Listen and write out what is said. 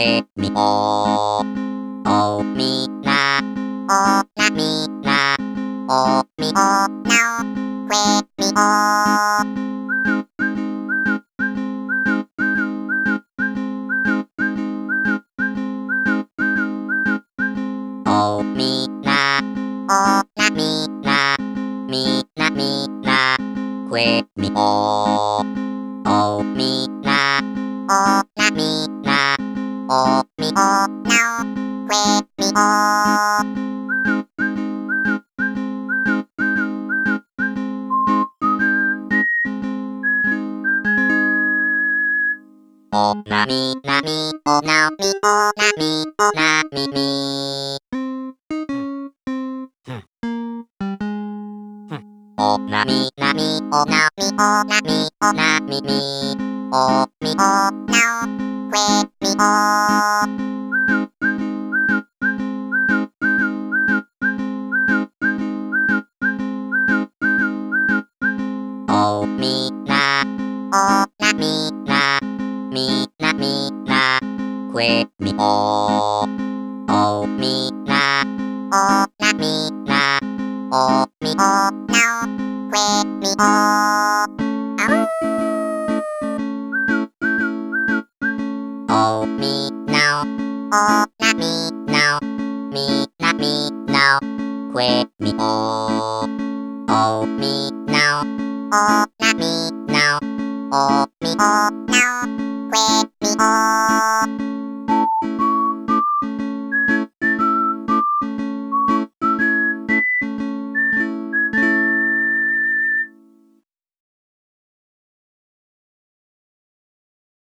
れみおみなみなおみおなおくえみおみなみなみなくえみおみなみなおみおなおくえみおなみなみおなみおなみおなみみおなみなみおなみおなみおなみみおみおなおくえみおみなみなみなくえみおみなみなおみおなおくえみおみななみなみなくえみおみななみなおみおなおくえみ